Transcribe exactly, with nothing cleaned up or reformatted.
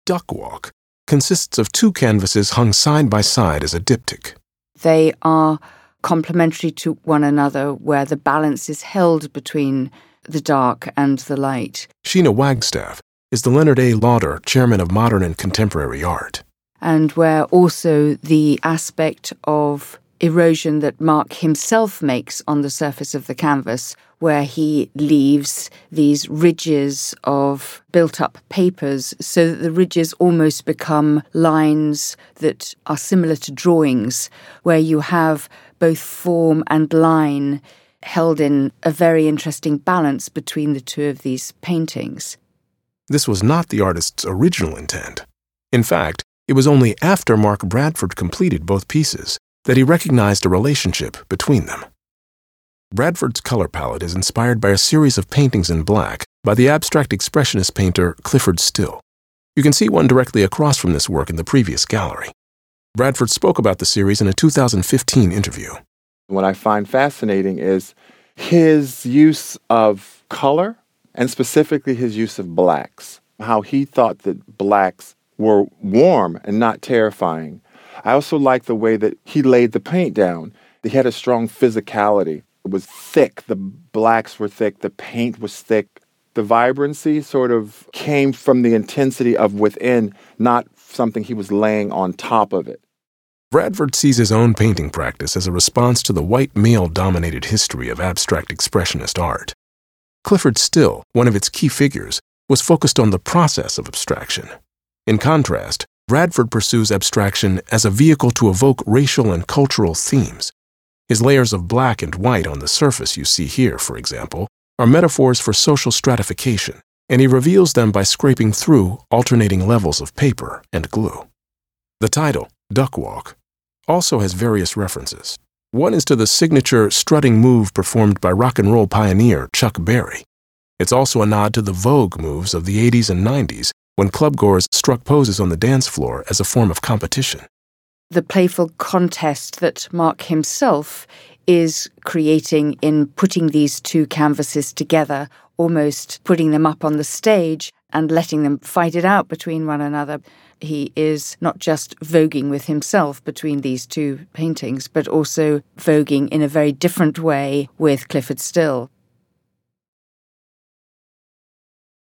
Duck Walk consists of two canvases hung side by side as a diptych. They are complementary to one another, where the balance is held between the dark and the light. Sheena Wagstaff is the Leonard A. Lauder Chairman of Modern and Contemporary Art. And where also the aspect of erosion that Mark himself makes on the surface of the canvas, where he leaves these ridges of built-up papers so that the ridges almost become lines that are similar to drawings, where you have both form and line held in a very interesting balance between the two of these paintings. This was not the artist's original intent. In fact, it was only after Mark Bradford completed both pieces that he recognized a relationship between them. Bradford's color palette is inspired by a series of paintings in black by the abstract expressionist painter Clyfford Still. You can see one directly across from this work in the previous gallery. Bradford spoke about the series in a two thousand fifteen interview. What I find fascinating is his use of color, and specifically his use of blacks, how he thought that blacks were warm and not terrifying. I also like the way that he laid the paint down. He had a strong physicality. It was thick. The blacks were thick. The paint was thick. The vibrancy sort of came from the intensity of within, not something he was laying on top of it. Bradford sees his own painting practice as a response to the white male-dominated history of abstract expressionist art. Clyfford Still, one of its key figures, was focused on the process of abstraction. In contrast, Bradford pursues abstraction as a vehicle to evoke racial and cultural themes. His layers of black and white on the surface you see here, for example, are metaphors for social stratification, and he reveals them by scraping through alternating levels of paper and glue. The title, Duck Walk, also has various references. One is to the signature strutting move performed by rock and roll pioneer Chuck Berry. It's also a nod to the Vogue moves of the eighties and nineties, when clubgoers struck poses on the dance floor as a form of competition. The playful contest that Mark himself is creating in putting these two canvases together, almost putting them up on the stage and letting them fight it out between one another. He is not just voguing with himself between these two paintings, but also voguing in a very different way with Clyfford Still.